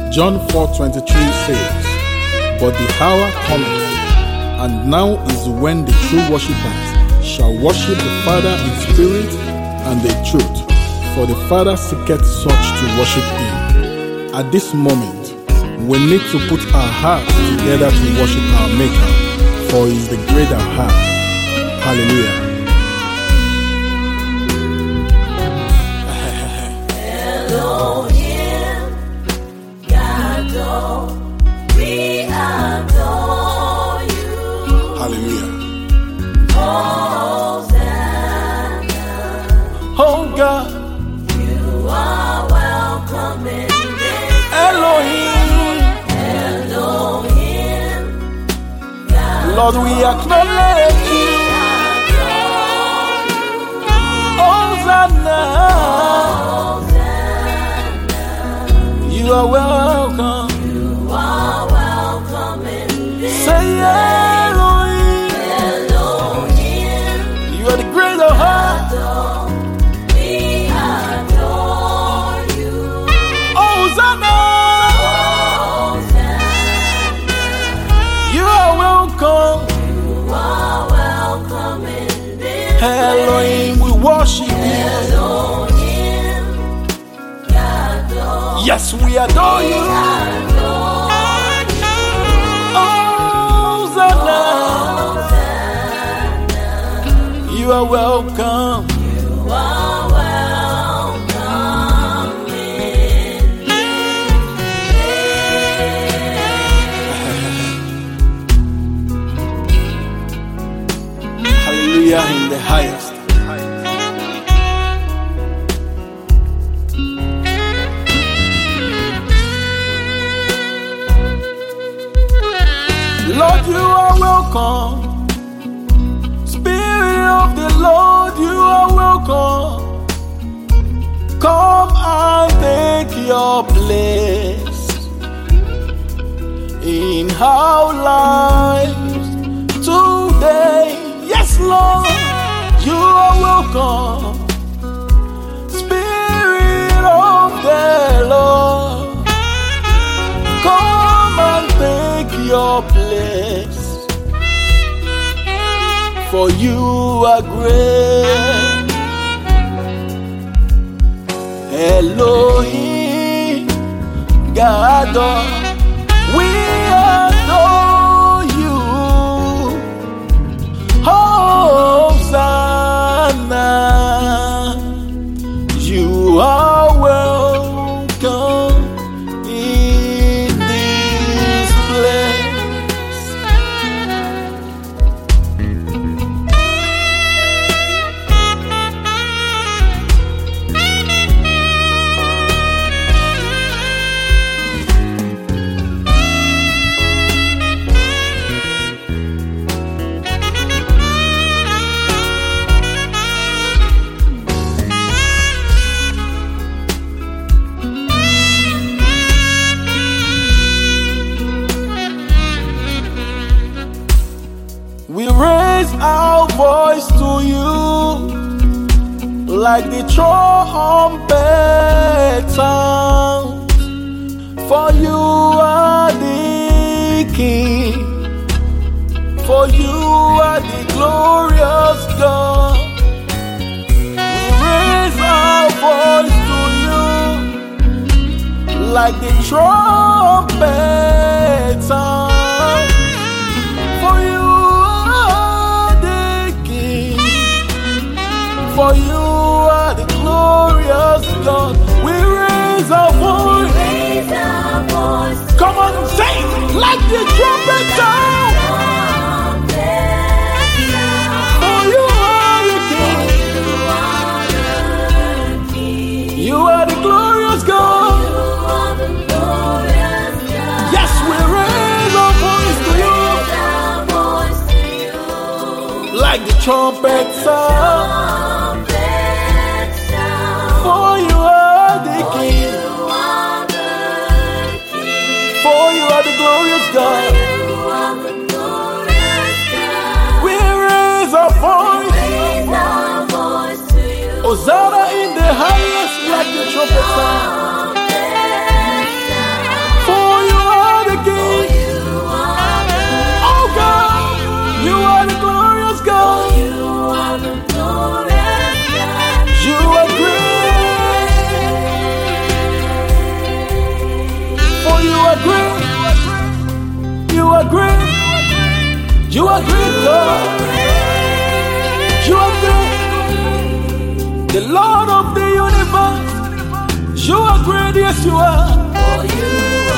John 4:23 says, "But the hour cometh, and now is when the true worshippers shall worship the Father in spirit and in truth, for the Father seeketh such to worship him." At this moment, we need to put our hearts together to worship our Maker, for he is the greater heart. Hallelujah. Oh God, you are welcome in this Elohim, Elohim, God, Lord, we acknowledge you. Hosanna, you are welcome. You are welcome in this Say Elohim, Elohim, you are the greater heart. Hosanna, you are welcome. You are welcome in this Elohim, we worship you. Elohim, adore. Yes, we adore you. Hosanna, you are welcome. You are welcome in Hallelujah in the highest. Lord, you are welcome. Spirit of the Lord, you are welcome. Come and take your place in our lives today. Yes, Lord, you are welcome. Spirit of the Lord, come and take your place. For you are great. Elohim, God, we adore you. Hosanna, you are welcome in this place. We raise our voice to you like the trumpet sound. For you are the King, for you are the glorious God. We raise our voice to you like the trumpet sound. For you are the King, for you are the glorious God. We raise our voice. Come on, sing like the trumpet sound. For you are the King, you are the glorious God. Yes, we raise our voice to you like the trumpet sound. For you are the King, for you are the glorious God. We raise our voice. Hosanna in the highest like the trumpet sound. are great. You are great, God. You are great. The Lord of the universe. You are great, yes you are. For you